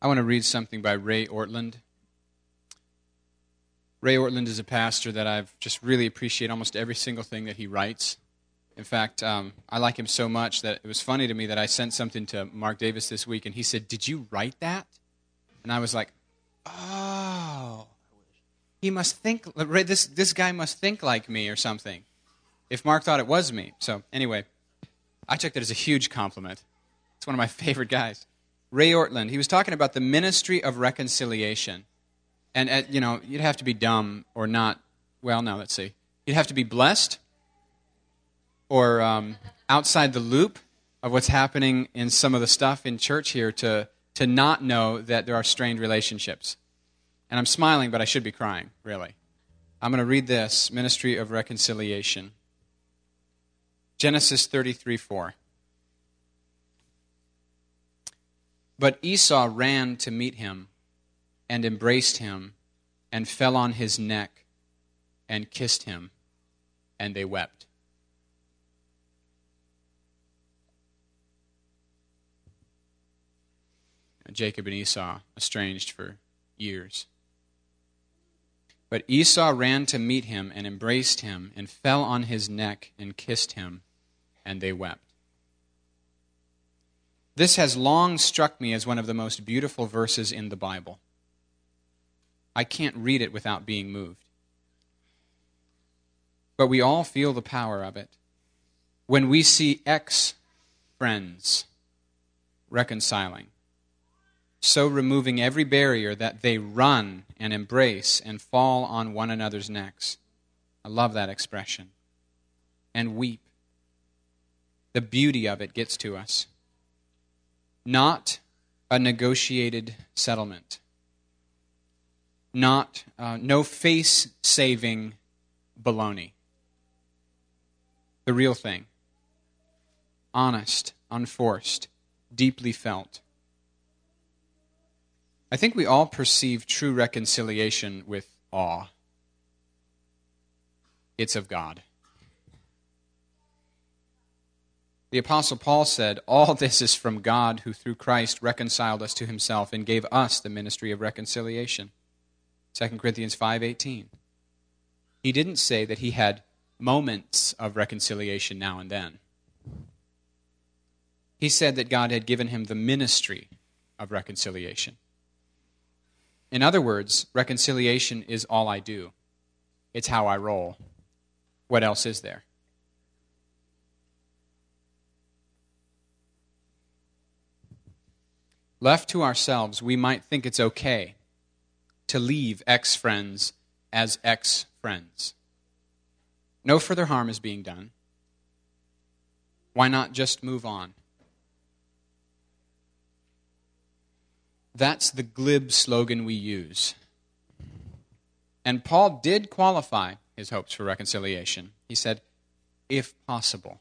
I want to read something by Ray Ortlund. Ray Ortlund is a pastor that I've just really appreciate almost every single thing that he writes. In fact, I like him so much that it was funny to me that I sent something to Mark Davis this week, and he said, "Did you write that?" And I was like, "Oh, he must think, this guy must think like me or something," if Mark thought it was me. So anyway, I took that as a huge compliment. It's one of my favorite guys. Ray Ortlund, he was talking about the ministry of reconciliation. And, you'd have to be dumb or not, let's see. You'd have to be blessed or outside the loop of what's happening in some of the stuff in church here to not know that there are strained relationships. And I'm smiling, but I should be crying, really. I'm going to read this, Ministry of Reconciliation. Genesis 33:4. But Esau ran to meet him and embraced him and fell on his neck and kissed him, and they wept. Jacob and Esau estranged for years. But Esau ran to meet him and embraced him and fell on his neck and kissed him, and they wept. This has long struck me as one of the most beautiful verses in the Bible. I can't read it without being moved. But we all feel the power of it. When we see ex-friends reconciling, so removing every barrier that they run and embrace and fall on one another's necks. I love that expression. And weep. The beauty of it gets to us. Not a negotiated settlement. No face-saving baloney. The real thing. Honest, unforced, deeply felt. I think we all perceive true reconciliation with awe. It's of God. The Apostle Paul said, "All this is from God, who through Christ reconciled us to himself and gave us the ministry of reconciliation." 2 Corinthians 5:18. He didn't say that he had moments of reconciliation now and then. He said that God had given him the ministry of reconciliation. In other words, reconciliation is all I do. It's how I roll. What else is there? Left to ourselves, we might think it's okay to leave ex-friends as ex-friends. No further harm is being done. Why not just move on? That's the glib slogan we use. And Paul did qualify his hopes for reconciliation. He said, if possible,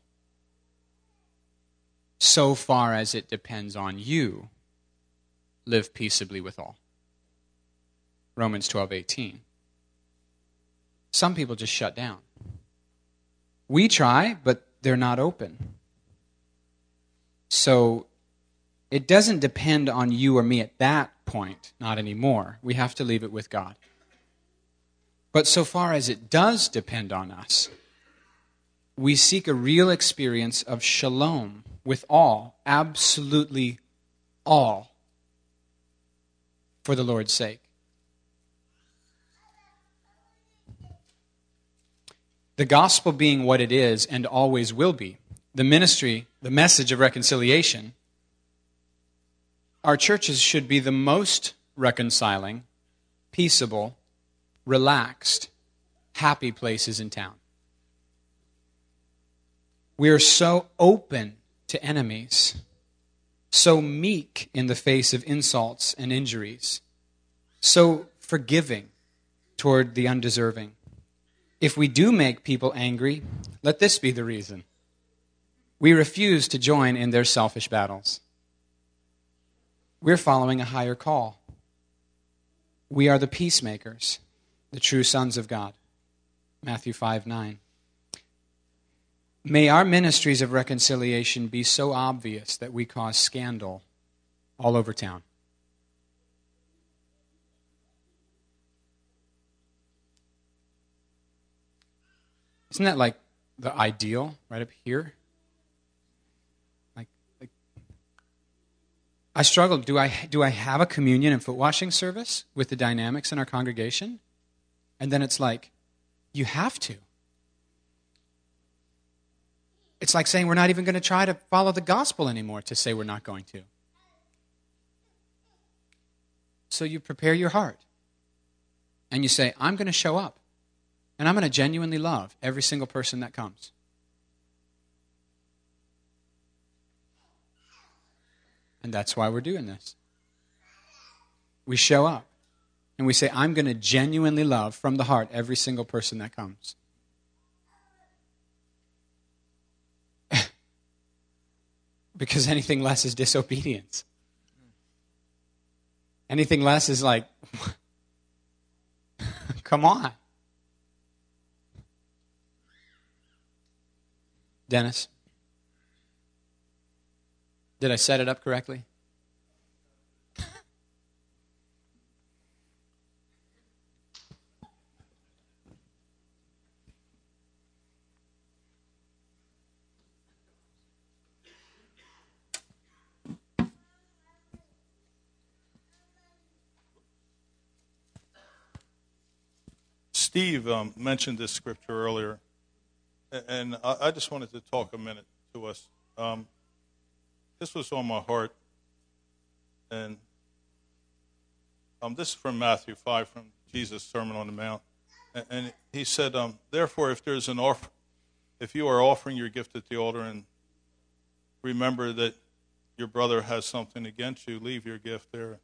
so far as it depends on you, live peaceably with all. Romans 12:18. Some people just shut down. We try, but they're not open. So it doesn't depend on you or me at that point, not anymore. We have to leave it with God. But so far as it does depend on us, we seek a real experience of shalom with all, absolutely all, for the Lord's sake. The gospel being what it is and always will be, the ministry, the message of reconciliation, our churches should be the most reconciling, peaceable, relaxed, happy places in town. We are so open to enemies, so meek in the face of insults and injuries, so forgiving toward the undeserving. If we do make people angry, let this be the reason. We refuse to join in their selfish battles. We're following a higher call. We are the peacemakers, the true sons of God. Matthew 5:9. May our ministries of reconciliation be so obvious that we cause scandal all over town. Isn't that like the ideal right up here? Like I struggle. Do I have a communion and foot washing service with the dynamics in our congregation? And then it's like, you have to. It's like saying we're not even going to try to follow the gospel anymore to say we're not going to. So you prepare your heart. And you say, I'm going to show up. And I'm going to genuinely love every single person that comes. And that's why we're doing this. We show up. And we say, I'm going to genuinely love from the heart every single person that comes. Because anything less is disobedience. Anything less is like, come on. Dennis, did I set it up correctly? Steve mentioned this scripture earlier, and I just wanted to talk a minute to us. This was on my heart, and this is from Matthew 5, from Jesus' Sermon on the Mount, and he said, "Therefore, if you are offering your gift at the altar, and remember that your brother has something against you, leave your gift there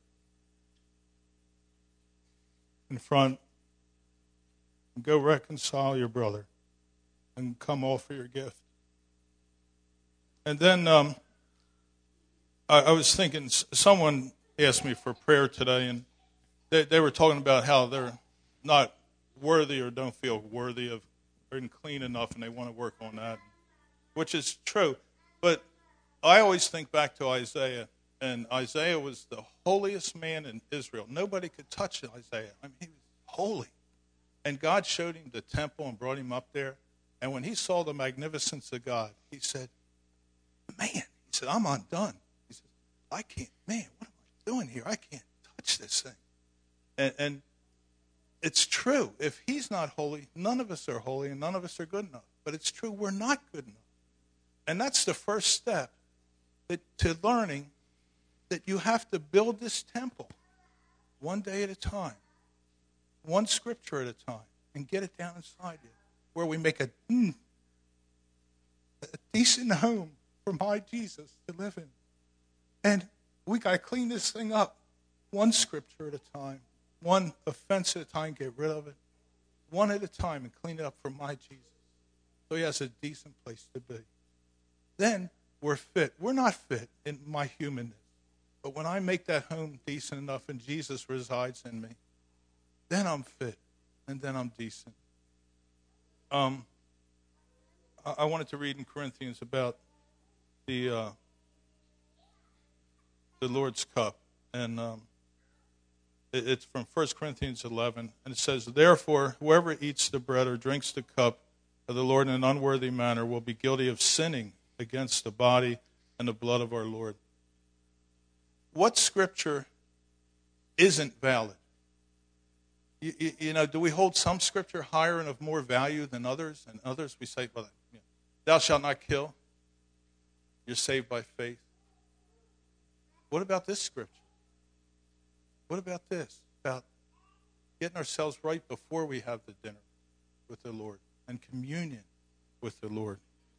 in front." Go reconcile your brother and come offer your gift. And then I was thinking, someone asked me for prayer today, and they were talking about how they're not worthy or don't feel worthy of or isn't clean enough, and they want to work on that, which is true. But I always think back to Isaiah, and Isaiah was the holiest man in Israel. Nobody could touch Isaiah. I mean, he was holy. And God showed him the temple and brought him up there. And when he saw the magnificence of God, he said, I'm undone. He said, I can't, what am I doing here? I can't touch this thing. And it's true. If he's not holy, none of us are holy and none of us are good enough. But it's true, we're not good enough. And that's the first step to learning that you have to build this temple one day at a time. One scripture at a time, and get it down inside you, where we make a decent home for my Jesus to live in. And we got to clean this thing up one scripture at a time, one offense at a time, get rid of it, one at a time, and clean it up for my Jesus, so he has a decent place to be. Then we're fit. We're not fit in my humanness, but when I make that home decent enough and Jesus resides in me, then I'm fit, and then I'm decent. I wanted to read in Corinthians about the Lord's Cup, and it's from 1 Corinthians 11, and it says, "Therefore, whoever eats the bread or drinks the cup of the Lord in an unworthy manner will be guilty of sinning against the body and the blood of our Lord." What scripture isn't valid? You know, do we hold some scripture higher and of more value than others? And others we say, well, thou shalt not kill. You're saved by faith. What about this scripture? What about this? About getting ourselves right before we have the dinner with the Lord and communion with the Lord.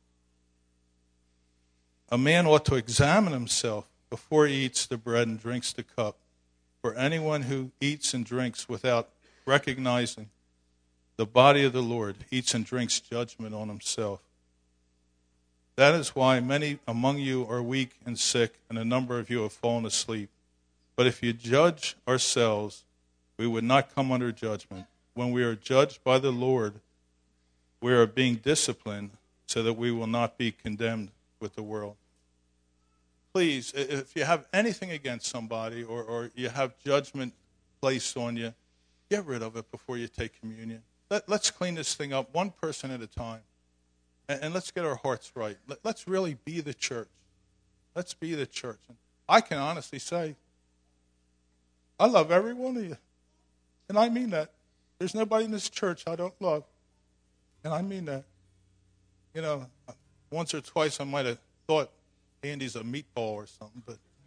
A man ought to examine himself before he eats the bread and drinks the cup. For anyone who eats and drinks without recognizing the body of the Lord eats and drinks judgment on himself. That is why many among you are weak and sick, and a number of you have fallen asleep. But if you judge ourselves, we would not come under judgment. When we are judged by the Lord, we are being disciplined so that we will not be condemned with the world. Please, if you have anything against somebody or you have judgment placed on you, get rid of it before you take communion. let's clean this thing up one person at a time. And let's get our hearts right. Let's really be the church. Let's be the church. And I can honestly say, I love every one of you. And I mean that. There's nobody in this church I don't love. And I mean that. You know, once or twice I might have thought Andy's a meatball or something,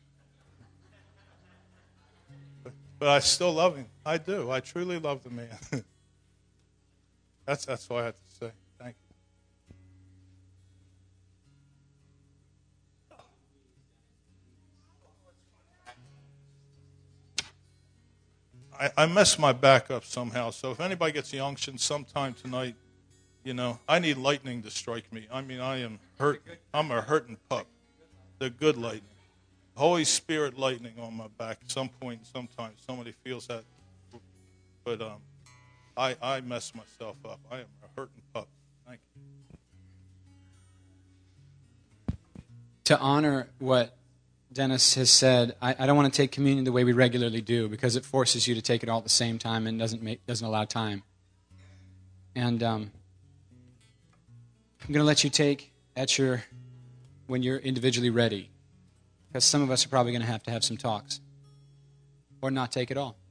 but I still love him. I do. I truly love the man. That's all I have to say. Thank you. I messed my back up somehow, so if anybody gets the unction sometime tonight, you know, I need lightning to strike me. I mean, I am hurt. I'm a hurting pup. The good lightning. Holy Spirit lightning on my back at some point, sometimes. Somebody feels that. But I messed myself up. I am a hurting pup. Thank you. To honor what Dennis has said, I don't want to take communion the way we regularly do because it forces you to take it all at the same time and doesn't allow time. And I'm going to let you take when you're individually ready, because some of us are probably going to have some talks or not take it all.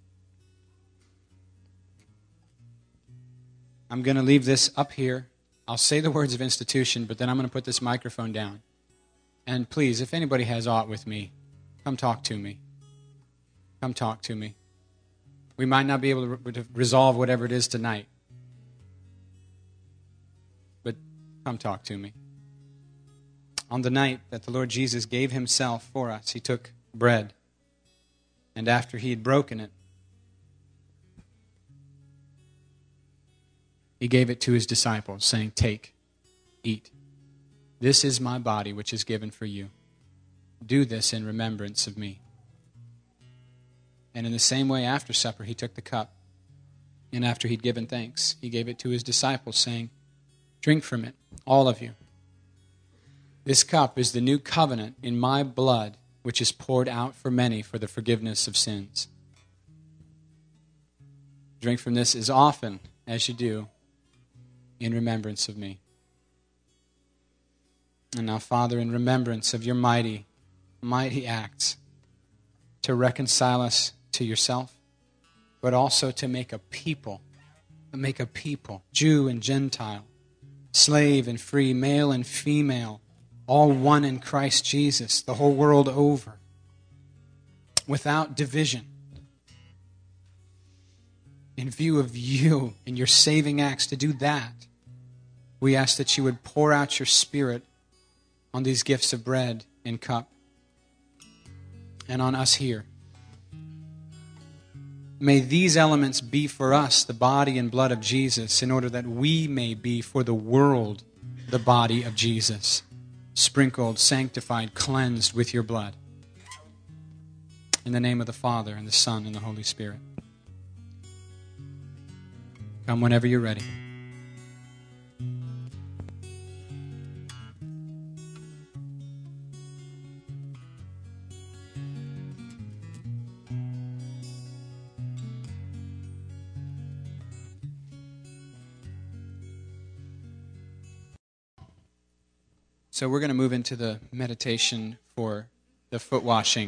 I'm going to leave this up here. I'll say the words of institution, but then I'm going to put this microphone down. And please, if anybody has aught with me, come talk to me. Come talk to me. We might not be able to resolve whatever it is tonight, but come talk to me. On the night that the Lord Jesus gave himself for us, he took bread, and after he had broken it, he gave it to his disciples, saying, "Take, eat. This is my body, which is given for you. Do this in remembrance of me." And in the same way, after supper, he took the cup, and after he'd given thanks, he gave it to his disciples, saying, "Drink from it, all of you. This cup is the new covenant in my blood, which is poured out for many for the forgiveness of sins. Drink from this as often as you do in remembrance of me." And now, Father, in remembrance of your mighty, mighty acts to reconcile us to yourself, but also to make a people, Jew and Gentile, slave and free, male and female, all one in Christ Jesus, the whole world over, without division. In view of you and your saving acts to do that, we ask that you would pour out your Spirit on these gifts of bread and cup, and on us here. May these elements be for us the body and blood of Jesus, in order that we may be for the world the body of Jesus, sprinkled, sanctified, cleansed with your blood. In the name of the Father, and the Son, and the Holy Spirit. Come whenever you're ready. So we're going to move into the meditation for the feet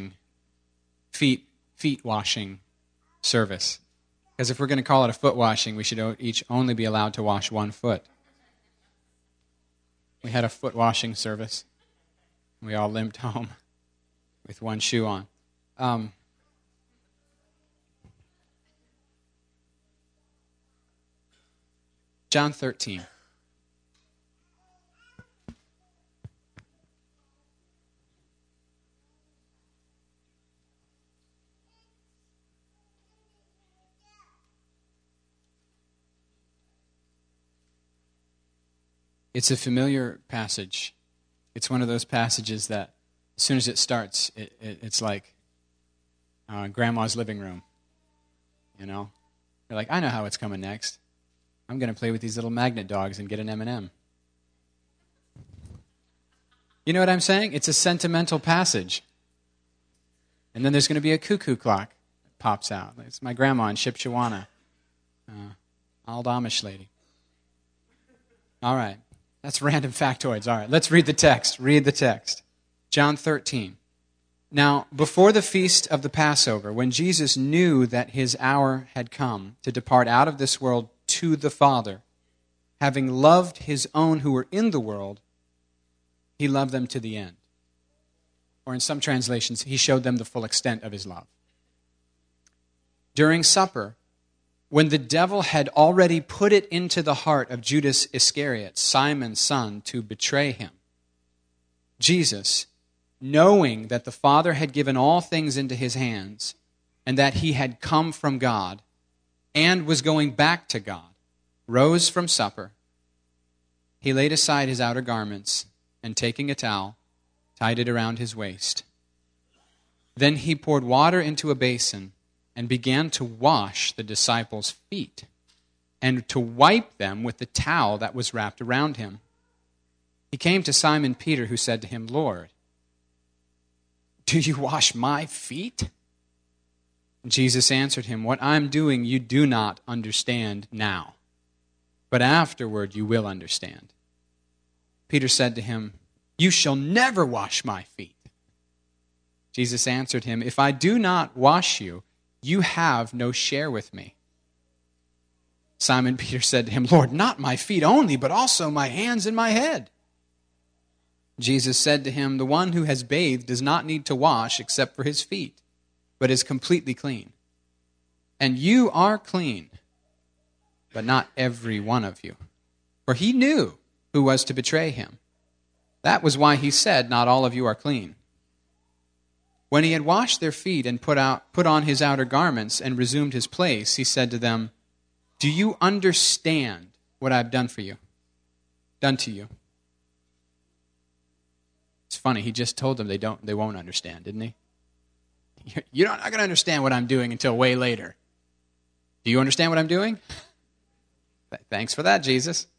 washing service. Because if we're going to call it a foot washing, we should each only be allowed to wash one foot. We had a foot washing service. We all limped home with one shoe on. John 13. It's a familiar passage. It's one of those passages that as soon as it starts, it's like grandma's living room. You know? You're like, I know how it's coming next. I'm going to play with these little magnet dogs and get an M&M. You know what I'm saying? It's a sentimental passage. And then there's going to be a cuckoo clock that pops out. It's my grandma in Shipshewana. Old Amish lady. All right. That's random factoids. All right. Let's read the text. Read the text. John 13. Now, before the feast of the Passover, when Jesus knew that his hour had come to depart out of this world to the Father, having loved his own who were in the world, he loved them to the end. Or in some translations, he showed them the full extent of his love. During supper, when the devil had already put it into the heart of Judas Iscariot, Simon's son, to betray him, Jesus, knowing that the Father had given all things into his hands, and that he had come from God, and was going back to God, rose from supper. He laid aside his outer garments, and taking a towel, tied it around his waist. Then he poured water into a basin, and began to wash the disciples' feet, and to wipe them with the towel that was wrapped around him. He came to Simon Peter, who said to him, Lord, do you wash my feet? Jesus answered him, what I'm doing you do not understand now, but afterward you will understand. Peter said to him, you shall never wash my feet. Jesus answered him, if I do not wash you, you have no share with me. Simon Peter said to him, Lord, not my feet only, but also my hands and my head. Jesus said to him, the one who has bathed does not need to wash except for his feet, but is completely clean. And you are clean, but not every one of you. For he knew who was to betray him. That was why he said, not all of you are clean. When he had washed their feet and put on his outer garments and resumed his place, he said to them, do you understand what I've done to you? It's funny, he just told them they won't understand, didn't he? You're not going to understand what I'm doing until way later. Do you understand what I'm doing? Thanks for that, Jesus.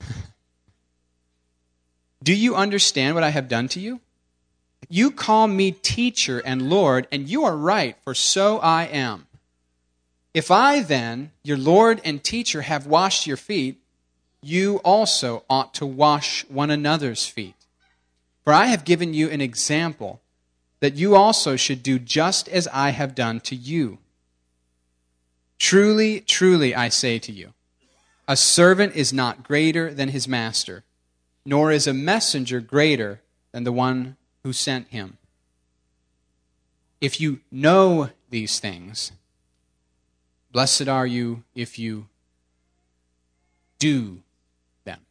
Do you understand what I have done to you? You call me teacher and Lord, and you are right, for so I am. If I then, your Lord and teacher, have washed your feet, you also ought to wash one another's feet. For I have given you an example that you also should do just as I have done to you. Truly, truly, I say to you, a servant is not greater than his master, nor is a messenger greater than the one who sent him. If you know these things, blessed are you if you do them.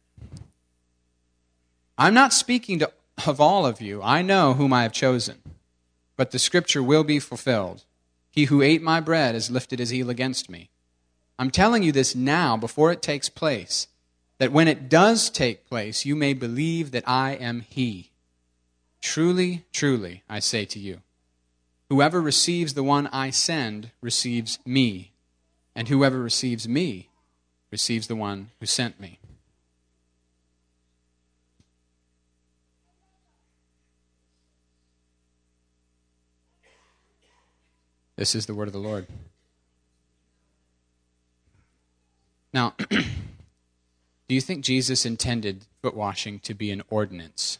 I'm not speaking of all of you. I know whom I have chosen. But the scripture will be fulfilled. He who ate my bread has lifted his heel against me. I'm telling you this now before it takes place, that when it does take place, you may believe that I am he. Truly, truly, I say to you, whoever receives the one I send receives me, and whoever receives me receives the one who sent me. This is the word of the Lord. Now, do you think Jesus intended foot washing to be an ordinance?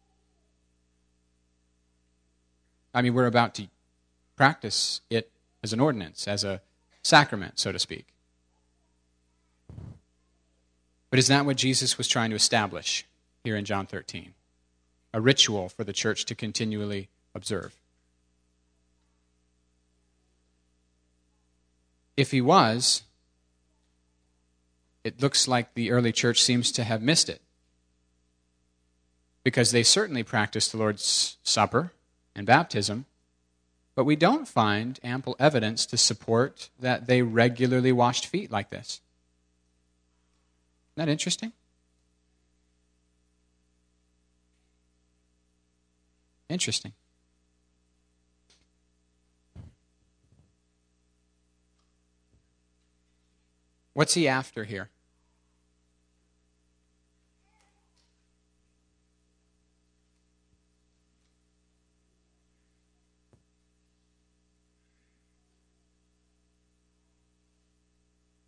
I mean, we're about to practice it as an ordinance, as a sacrament, so to speak. But is that what Jesus was trying to establish here in John 13? A ritual for the church to continually observe. If he was, it looks like the early church seems to have missed it. Because they certainly practiced the Lord's Supper and baptism, but we don't find ample evidence to support that they regularly washed feet like this. Isn't that interesting? Interesting. What's he after here?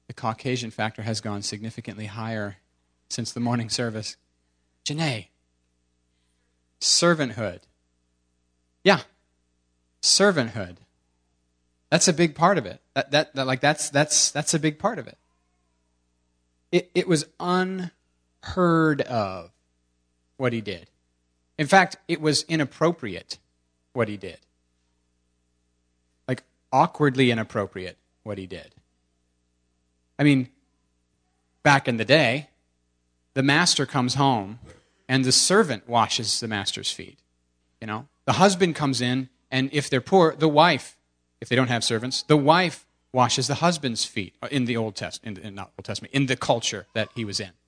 The Caucasian factor has gone significantly higher since the morning service. Janae, servanthood. Yeah, servanthood. That's a big part of it. That's a big part of it. It was unheard of what he did. In fact, it was inappropriate what he did. Like awkwardly inappropriate what he did. I mean, back in the day, the master comes home and the servant washes the master's feet. You know, the husband comes in, and if they're poor, the wife, if they don't have servants, the wife washes the husband's feet in the Old Testament, not Old Testament, in the culture that he was in.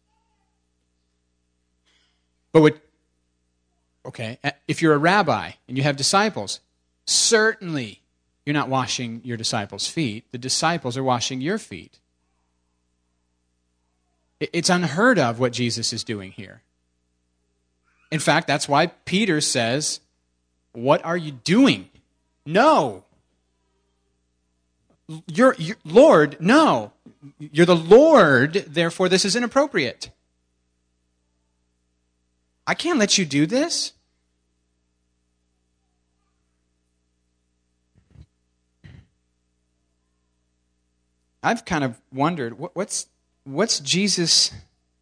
But if you're a rabbi and you have disciples, certainly you're not washing your disciples' feet. The disciples are washing your feet. It's unheard of what Jesus is doing here. In fact, that's why Peter says, "What are you doing?" No. You're Lord, no. You're the Lord, therefore this is inappropriate. I can't let you do this. I've kind of wondered, what's Jesus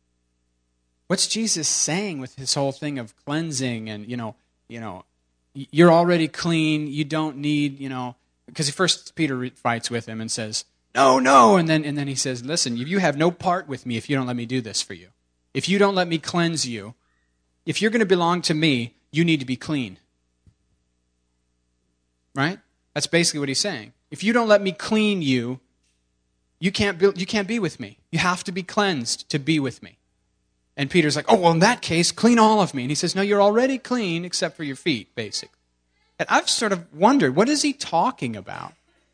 saying with his whole thing of cleansing and, you're already clean, you don't need, because first Peter fights with him and says, no, and then he says, listen, you have no part with me if you don't let me do this for you. If you don't let me cleanse you, if you're going to belong to me, you need to be clean. Right? That's basically what he's saying. If you don't let me clean you, you can't be with me. You have to be cleansed to be with me. And Peter's like, oh, well, in that case, clean all of me. And he says, no, you're already clean except for your feet, basically. And I've sort of wondered, what is he talking about?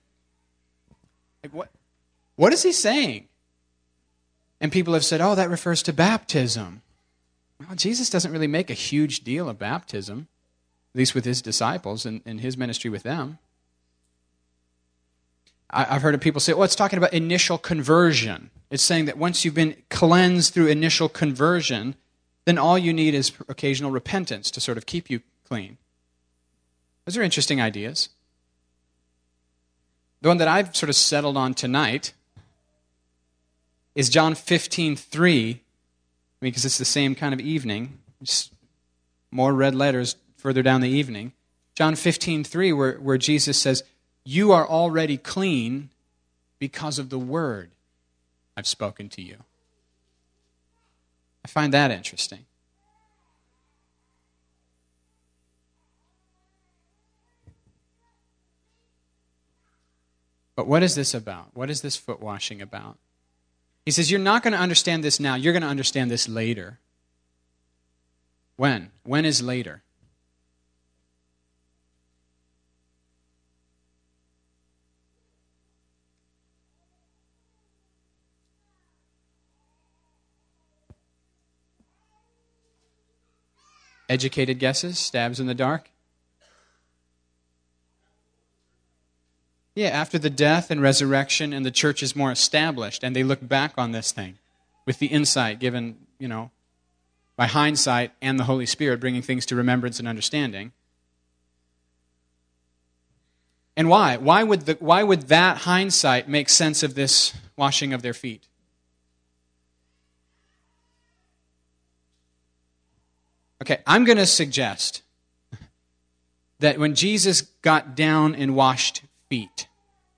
Like, what is he saying? And people have said, oh, that refers to baptism. Well, Jesus doesn't really make a huge deal of baptism, at least with his disciples and his ministry with them. I've heard of people say, it's talking about initial conversion. It's saying that once you've been cleansed through initial conversion, then all you need is occasional repentance to sort of keep you clean. Those are interesting ideas. The one that I've sort of settled on tonight is John 15:3, because it's the same kind of evening, just more red letters further down the evening. John 15:3, where Jesus says, you are already clean because of the word I've spoken to you. I find that interesting. But what is this about? What is this foot washing about? He says, you're not going to understand this now. You're going to understand this later. When? When is later? Educated guesses? Stabs in the dark? Yeah, after the death and resurrection and the church is more established and they look back on this thing with the insight given, by hindsight and the Holy Spirit bringing things to remembrance and understanding. And why? Why would that hindsight make sense of this washing of their feet? Okay, I'm going to suggest that when Jesus got down and washed feet,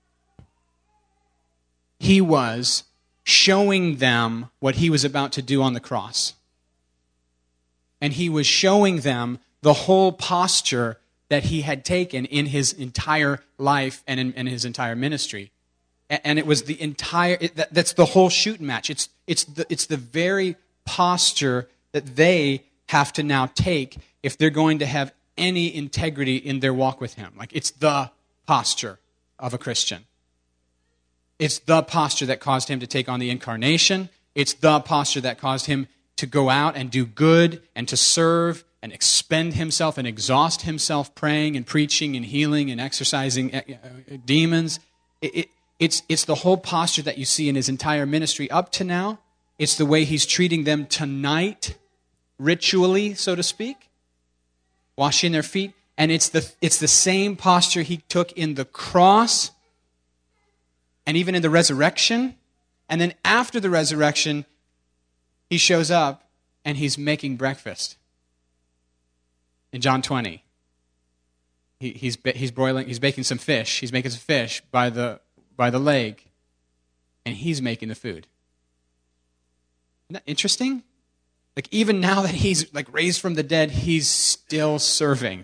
he was showing them what he was about to do on the cross. And he was showing them the whole posture that he had taken in his entire life and in his entire ministry. And it was the entire, that's the whole shooting match. It's the very posture that they have to now take if they're going to have any integrity in their walk with him. Like, it's the posture of a Christian. It's the posture that caused him to take on the incarnation. It's the posture that caused him to go out and do good and to serve and expend himself and exhaust himself praying and preaching and healing and exorcising demons. It's the whole posture that you see in his entire ministry up to now. It's the way he's treating them tonight, ritually, so to speak, washing their feet. And it's the same posture he took in the cross and even in the resurrection. And then after the resurrection, he shows up and he's making breakfast. In John 20, he's baking some fish. He's making some fish by the lake, and he's making the food. Isn't that interesting? Like, even now that he's like raised from the dead, he's still serving.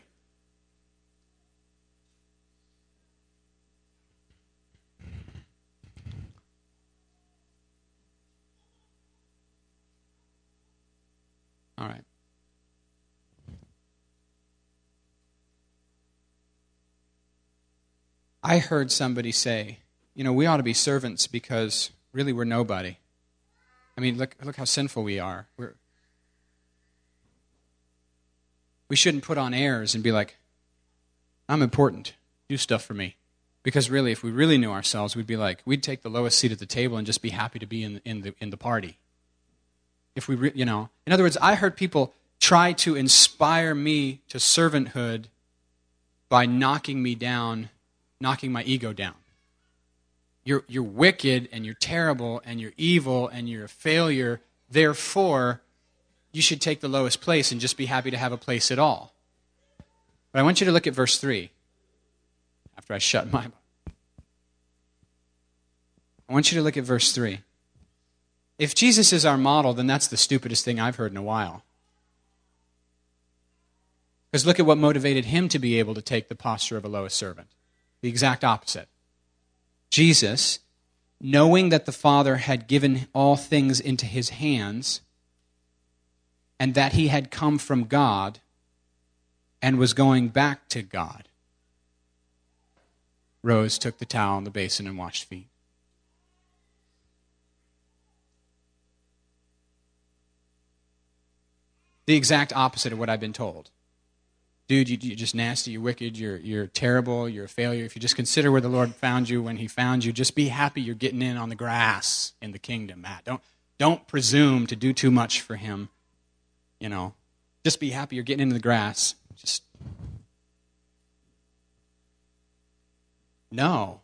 All right. I heard somebody say, we ought to be servants because really we're nobody. I mean, look how sinful we are. We shouldn't put on airs and be like, I'm important. Do stuff for me. Because really, if we really knew ourselves, we'd take the lowest seat at the table and just be happy to be in the party. If we, in other words, I heard people try to inspire me to servanthood by knocking me down, knocking my ego down. You're wicked and you're terrible and you're evil and you're a failure. Therefore, you should take the lowest place and just be happy to have a place at all. But I want you to look at verse 3. After I shut my mouth. I want you to look at verse 3. If Jesus is our model, then that's the stupidest thing I've heard in a while. Because look at what motivated him to be able to take the posture of a lowest servant. The exact opposite. Jesus, knowing that the Father had given all things into his hands, and that he had come from God and was going back to God, rose, took the towel and the basin, and washed feet. The exact opposite of what I've been told. Dude, you're just nasty, you're wicked, you're terrible, you're a failure. If you just consider where the Lord found you when he found you, just be happy you're getting in on the grass in the kingdom, Matt. Don't presume to do too much for him. Just be happy you're getting into the grass. No.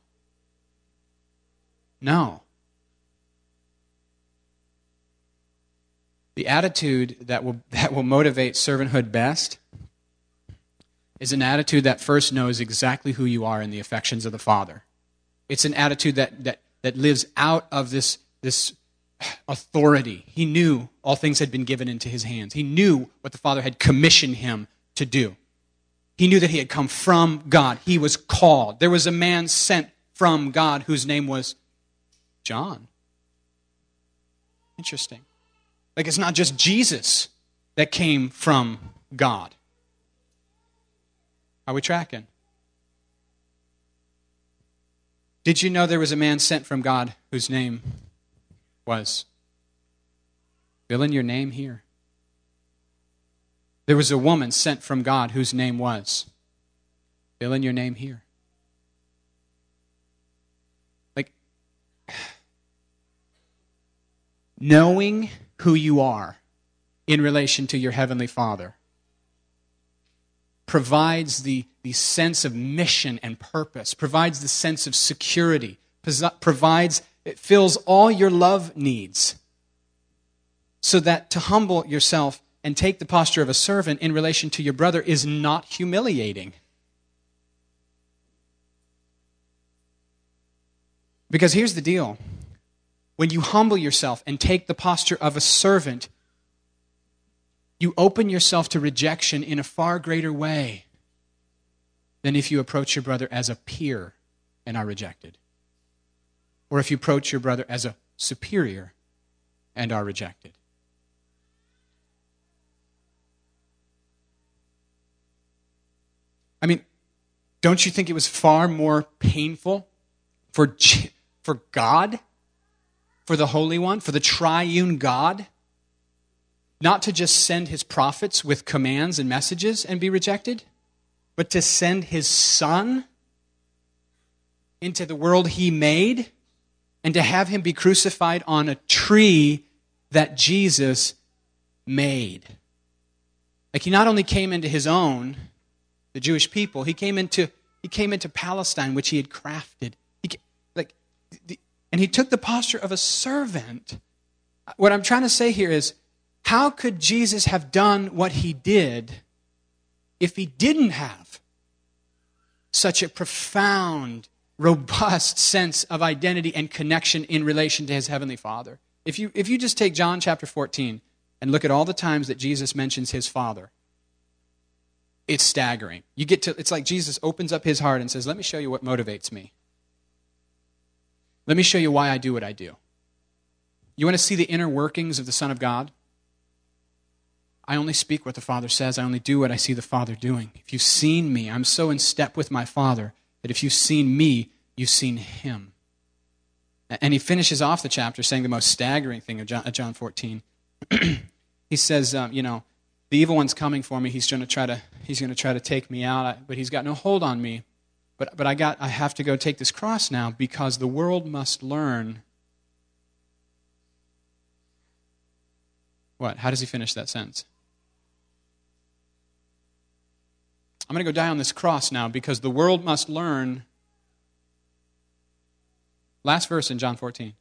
The attitude that will motivate servanthood best is an attitude that first knows exactly who you are in the affections of the Father. It's an attitude that lives out of this authority. He knew all things had been given into his hands. He knew what the Father had commissioned him to do. He knew that he had come from God. He was called. There was a man sent from God whose name was John. Interesting. Like, it's not just Jesus that came from God. Are we tracking? Did you know there was a man sent from God whose name was? Fill in your name here. There was a woman sent from God whose name was. Fill in your name here. Like, knowing who you are in relation to your Heavenly Father provides the sense of mission and purpose, provides the sense of security, it fills all your love needs. So that to humble yourself and take the posture of a servant in relation to your brother is not humiliating. Because here's the deal. When you humble yourself and take the posture of a servant, you open yourself to rejection in a far greater way than if you approach your brother as a peer and are rejected. Or if you approach your brother as a superior and are rejected. I mean, don't you think it was far more painful for God, for the Holy One, for the triune God, not to just send his prophets with commands and messages and be rejected, but to send his Son into the world he made and to have him be crucified on a tree that Jesus made. Like, he not only came into his own, the Jewish people, he came into Palestine, which he had crafted. And he took the posture of a servant. What I'm trying to say here is, how could Jesus have done what he did if he didn't have such a profound, robust sense of identity and connection in relation to his heavenly Father? If you just take John chapter 14 and look at all the times that Jesus mentions his Father, it's staggering. It's like Jesus opens up his heart and says, let me show you what motivates me. Let me show you why I do what I do. You want to see the inner workings of the Son of God? I only speak what the Father says. I only do what I see the Father doing. If you've seen me, I'm so in step with my Father that if you've seen me, you've seen him. And he finishes off the chapter saying the most staggering thing of John 14. He says, the evil one's coming for me. He's going to try to take me out, but he's got no hold on me. But I have to go take this cross now because the world must learn. What? How does he finish that sentence? I'm going to go die on this cross now because the world must learn. Last verse in John 14.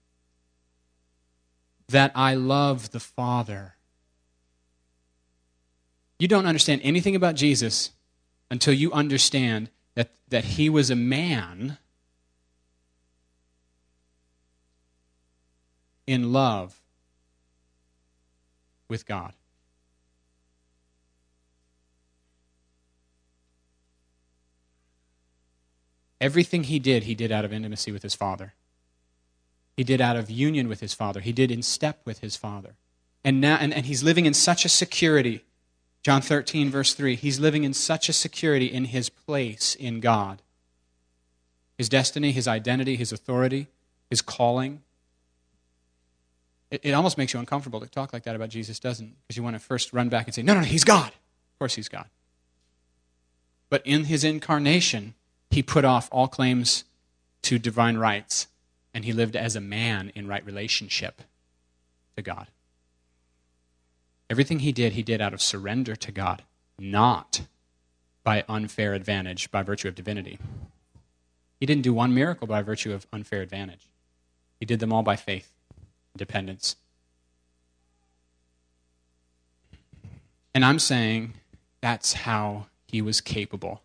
That I love the Father. You don't understand anything about Jesus until you understand that he was a man in love with God. Everything he did out of intimacy with his Father. He did out of union with his Father. He did in step with his Father. And now, and he's living in such a security. John 13, verse 3, he's living in such a security in his place in God. His destiny, his identity, his authority, his calling. It almost makes you uncomfortable to talk like that about Jesus, doesn't it? Because you want to first run back and say, no, he's God. Of course he's God. But in his incarnation, he put off all claims to divine rights, and he lived as a man in right relationship to God. Everything he did out of surrender to God, not by unfair advantage by virtue of divinity. He didn't do one miracle by virtue of unfair advantage. He did them all by faith, dependence. And I'm saying that's how he was capable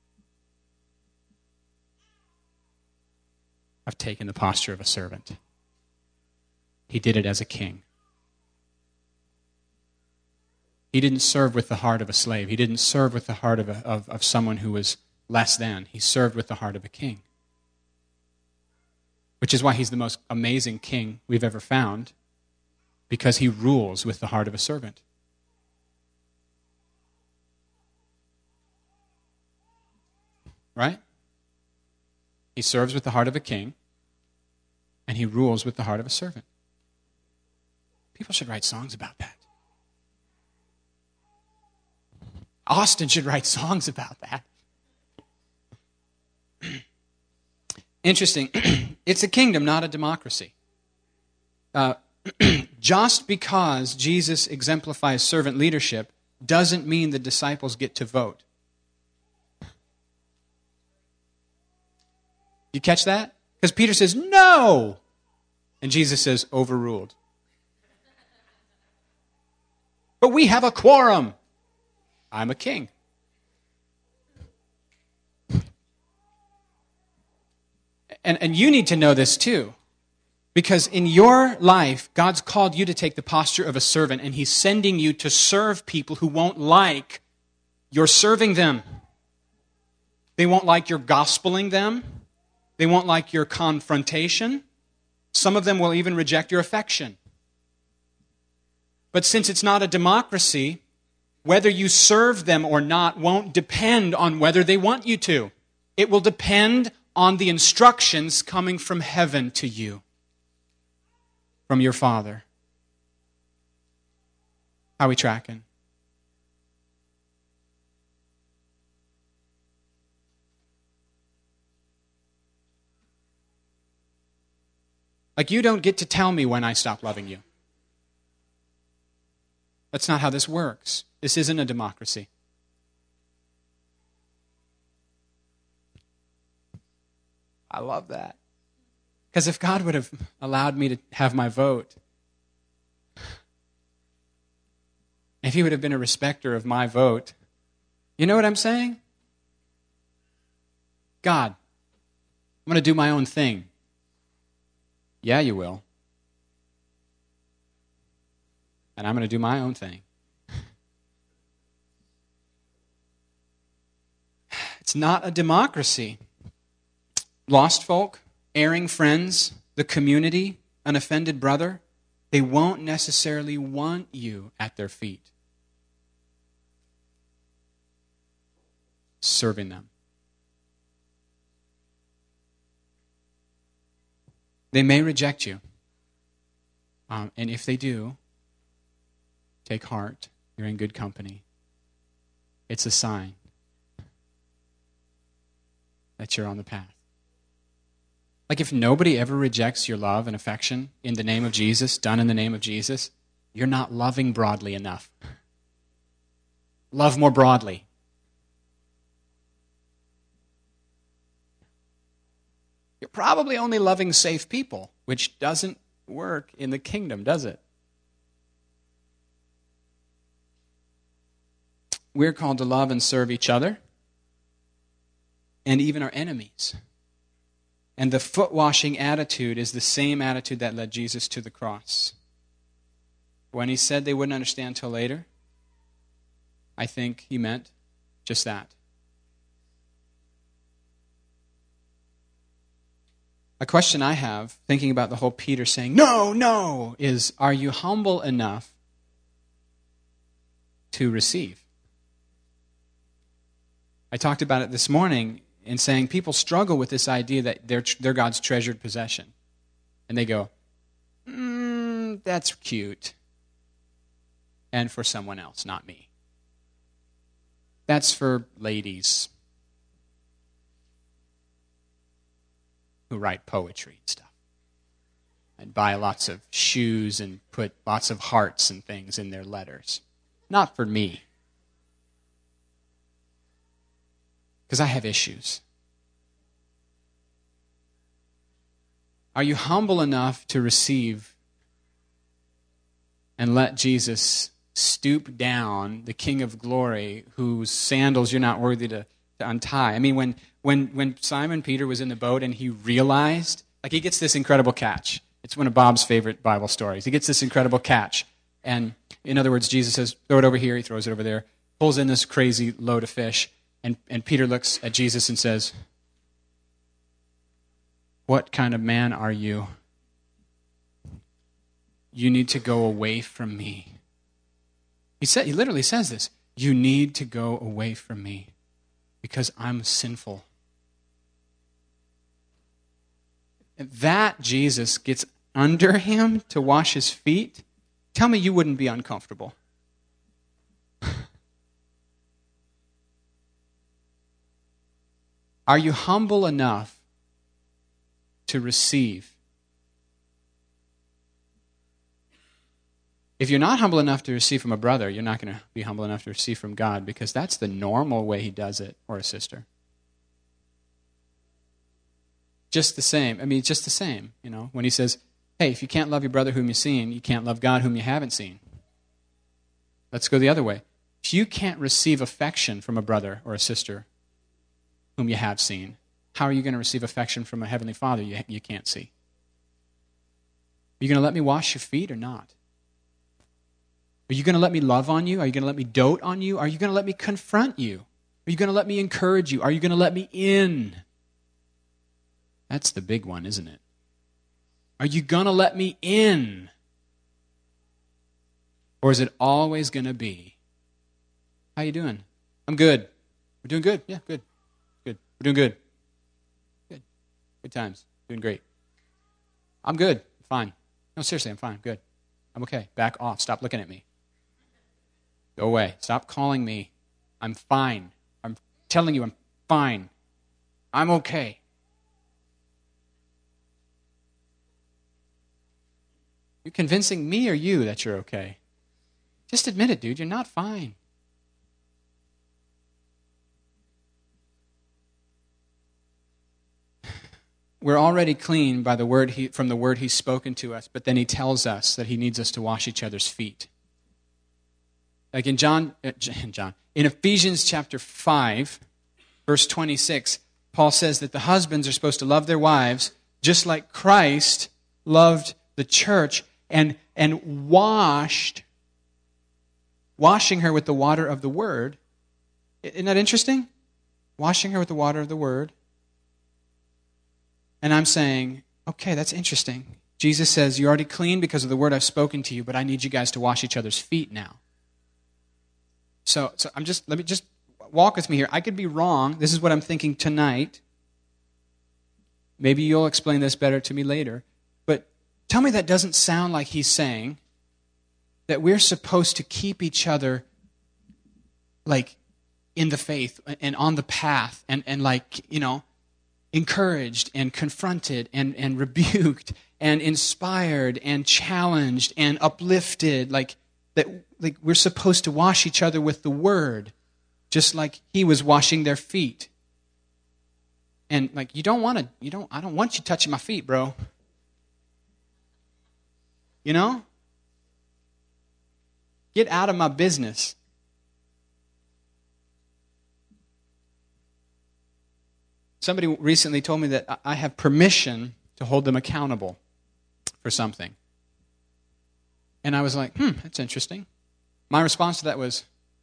of taking the posture of a servant. He did it as a king. He didn't serve with the heart of a slave. He didn't serve with the heart of someone who was less than. He served with the heart of a king. Which is why he's the most amazing king we've ever found, because he rules with the heart of a servant. Right? He serves with the heart of a king, and he rules with the heart of a servant. People should write songs about that. Austin should write songs about that. Interesting. It's a kingdom, not a democracy. Just because Jesus exemplifies servant leadership doesn't mean the disciples get to vote. You catch that? Because Peter says, no! And Jesus says, overruled. But we have a quorum. I'm a king. And you need to know this too. Because in your life, God's called you to take the posture of a servant, and he's sending you to serve people who won't like your serving them. They won't like your gospeling them. They won't like your confrontation. Some of them will even reject your affection. But since it's not a democracy, whether you serve them or not won't depend on whether they want you to. It will depend on the instructions coming from heaven to you, from your Father. How are we tracking? Like, you don't get to tell me when I stop loving you. That's not how this works. This isn't a democracy. I love that. Because if God would have allowed me to have my vote, if he would have been a respecter of my vote, you know what I'm saying? God, I'm going to do my own thing. Yeah, you will. And I'm going to do my own thing. It's not a democracy. Lost folk, erring friends, the community, an offended brother, they won't necessarily want you at their feet, serving them. They may reject you. And if they do, take heart. You're in good company. It's a sign that you're on the path. Like, if nobody ever rejects your love and affection in the name of Jesus, done in the name of Jesus, you're not loving broadly enough. Love more broadly. You're probably only loving safe people, which doesn't work in the kingdom, does it? We're called to love and serve each other and even our enemies. And the foot-washing attitude is the same attitude that led Jesus to the cross. When he said they wouldn't understand till later, I think he meant just that. A question I have, thinking about the whole Peter saying, no, no, is, are you humble enough to receive? I talked about it this morning in saying people struggle with this idea that they're God's treasured possession. And they go, that's cute. And for someone else, not me. That's for ladies who write poetry and stuff. And buy lots of shoes and put lots of hearts and things in their letters. Not for me. Because I have issues. Are you humble enough to receive and let Jesus stoop down, the King of Glory, whose sandals you're not worthy to untie? I mean, when Simon Peter was in the boat and he realized, like, he gets this incredible catch. It's one of Bob's favorite Bible stories. He gets this incredible catch. And in other words, Jesus says, throw it over here. He throws it over there. Pulls in this crazy load of fish. And Peter looks at Jesus and says, what kind of man are you? You need to go away from me. He literally says this. You need to go away from me because I'm sinful. And that Jesus gets under him to wash his feet. Tell me you wouldn't be uncomfortable. Are you humble enough to receive? If you're not humble enough to receive from a brother, you're not going to be humble enough to receive from God, because that's the normal way he does it, or a sister. Just the same. I mean, just the same, you know, when he says, hey, if you can't love your brother whom you've seen, you can't love God whom you haven't seen. Let's go the other way. If you can't receive affection from a brother or a sister whom you have seen, how are you going to receive affection from a heavenly Father you can't see? Are you going to let me wash your feet or not? Are you going to let me love on you? Are you going to let me dote on you? Are you going to let me confront you? Are you going to let me encourage you? Are you going to let me in? That's the big one, isn't it? Are you going to let me in? Or is it always going to be, how you doing? I'm good. We're doing good? Yeah, good. Good. We're doing good. Good. Good times. Doing great. I'm good. Fine. No, seriously, I'm fine. Good. I'm okay. Back off. Stop looking at me. Go away. Stop calling me. I'm fine. I'm telling you I'm fine. I'm okay. You convincing me or you that you're okay? Just admit it, dude. You're not fine. We're already clean by the word from the word he's spoken to us, but then he tells us that he needs us to wash each other's feet. Like in in Ephesians chapter 5, verse 26, Paul says that the husbands are supposed to love their wives just like Christ loved the church and washing her with the water of the word. Isn't that interesting? Washing her with the water of the word. And I'm saying, okay, that's interesting. Jesus says, you're already clean because of the word I've spoken to you, but I need you guys to wash each other's feet now. So let me just walk with me here. I could be wrong. This is what I'm thinking tonight. Maybe you'll explain this better to me later. But tell me that doesn't sound like he's saying that we're supposed to keep each other like in the faith and on the path and like, encouraged and confronted and rebuked and inspired and challenged and uplifted, like we're supposed to wash each other with the word, just like he was washing their feet. And like I don't want you touching my feet, bro. Get out of my business. Somebody recently told me that I have permission to hold them accountable for something. And I was like, that's interesting. My response to that was,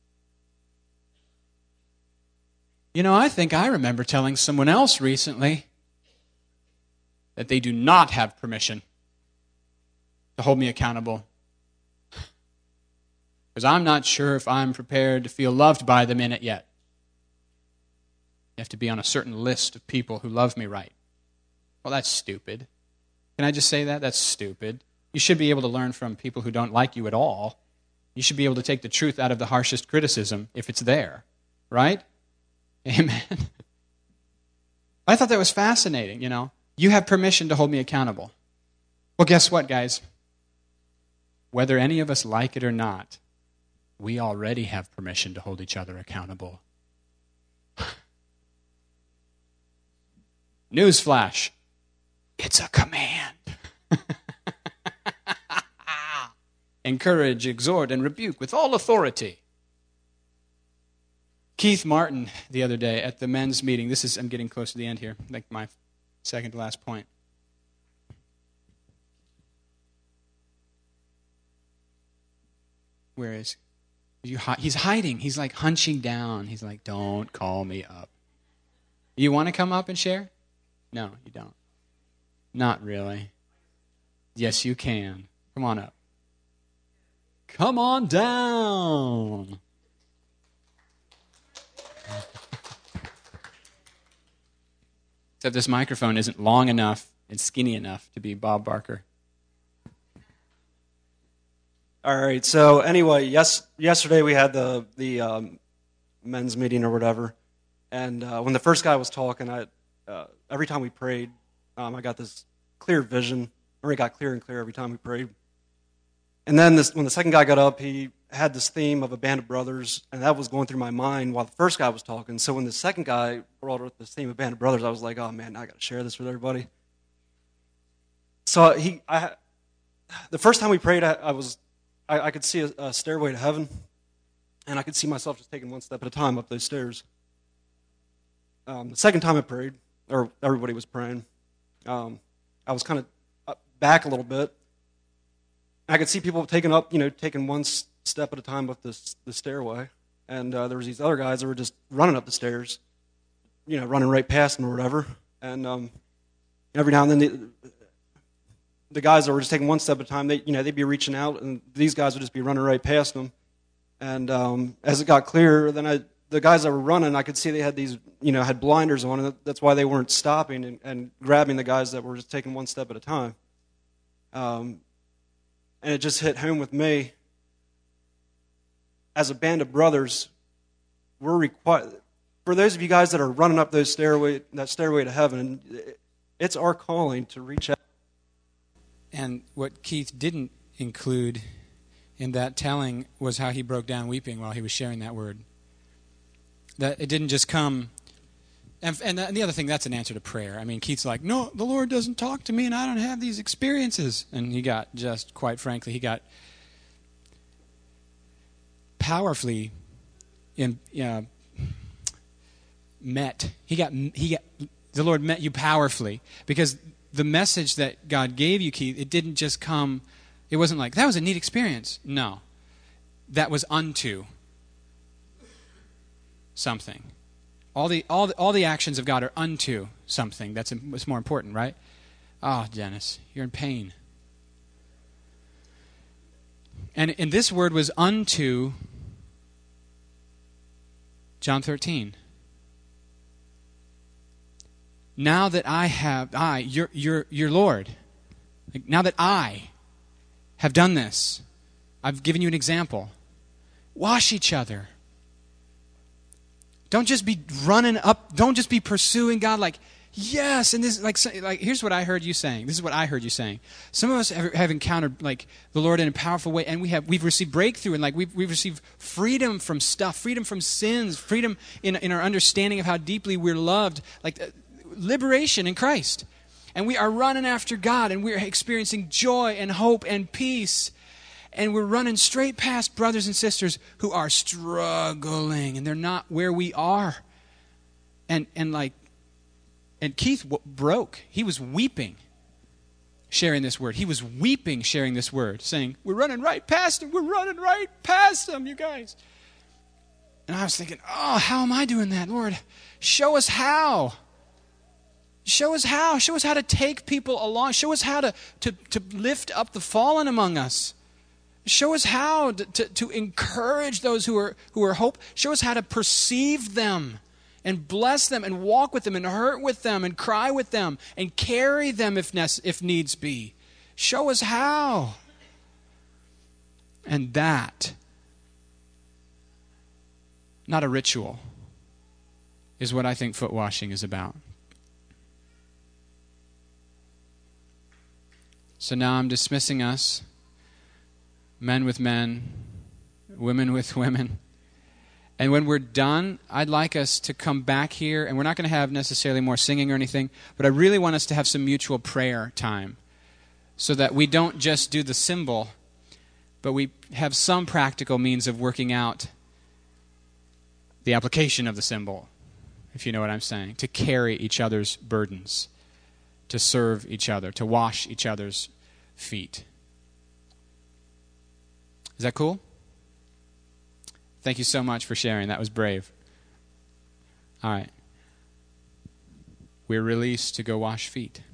I think I remember telling someone else recently that they do not have permission to hold me accountable. Because I'm not sure if I'm prepared to feel loved by them in it yet. You have to be on a certain list of people who love me right. Well, that's stupid. Can I just say that? That's stupid. You should be able to learn from people who don't like you at all. You should be able to take the truth out of the harshest criticism if it's there. Right? Amen. I thought that was fascinating, You have permission to hold me accountable. Well, guess what, guys? Whether any of us like it or not, we already have permission to hold each other accountable. Newsflash. It's a command. Encourage, exhort, and rebuke with all authority. Keith Martin, the other day at the men's meeting, I'm getting close to the end here, like my second to last point. Where is he? He's hiding. He's like hunching down. He's like, don't call me up. You want to come up and share? No, you don't. Not really. Yes, you can. Come on up. Come on down. Except this microphone isn't long enough and skinny enough to be Bob Barker. All right. So anyway, yesterday we had the men's meeting or whatever, and when the first guy was talking, every time we prayed, I got this clear vision, or it got clearer and clearer every time we prayed. And then when the second guy got up, he had this theme of a band of brothers, and that was going through my mind while the first guy was talking. So when the second guy brought up this theme of band of brothers, I was like, oh man, I got to share this with everybody. So the first time we prayed, I could see a stairway to heaven, and I could see myself just taking one step at a time up those stairs. The second time I prayed, or everybody was praying, I was kind of back a little bit. I could see people taking one step at a time up the stairway, and there was these other guys that were just running up the stairs, running right past them or whatever. And every now and then, the guys that were just taking one step at a time, they'd be reaching out, and these guys would just be running right past them. And as it got clearer, then the guys that were running, I could see they had these, had blinders on, and that's why they weren't stopping and grabbing the guys that were just taking one step at a time. And it just hit home with me. As a band of brothers, we're required. For those of you guys that are running up that stairway to heaven, it's our calling to reach out. And what Keith didn't include in that telling was how he broke down weeping while he was sharing that word. That it didn't just come... And the other thing, that's an answer to prayer. I mean, Keith's like, no, the Lord doesn't talk to me and I don't have these experiences. And he got just, quite frankly, he got powerfully met. The Lord met you powerfully. Because the message that God gave you, Keith, it didn't just come, it wasn't like, that was a neat experience. No. That was unto something. All the actions of God are unto something. That's more important, right? Oh, Dennis, you're in pain. And this word was unto John 13. Now that your Lord, like, now that I have done this, I've given you an example. Wash each other. Don't just be running up. Don't just be pursuing God like, yes. And this, like here's what I heard you saying. This is what I heard you saying. Some of us have encountered like the Lord in a powerful way, and we've received breakthrough, and like we've received freedom from stuff, freedom from sins, freedom in our understanding of how deeply we're loved, like liberation in Christ. And we are running after God, and we're experiencing joy and hope and peace. And we're running straight past brothers and sisters who are struggling, and they're not where we are. And Keith broke. He was weeping, sharing this word. He was weeping, sharing this word, saying, we're running right past him. We're running right past him, you guys. And I was thinking, oh, how am I doing that? Lord, show us how. Show us how. Show us how to take people along. Show us how to lift up the fallen among us. Show us how to encourage those who are hope. Show us how to perceive them and bless them and walk with them and hurt with them and cry with them and carry them if needs be. Show us how. And that, not a ritual, is what I think foot washing is about. So now I'm dismissing us. Men with men, women with women. And when we're done, I'd like us to come back here, and we're not going to have necessarily more singing or anything, but I really want us to have some mutual prayer time so that we don't just do the symbol, but we have some practical means of working out the application of the symbol, if you know what I'm saying, to carry each other's burdens, to serve each other, to wash each other's feet. Is that cool? Thank you so much for sharing. That was brave. All right. We're released to go wash feet.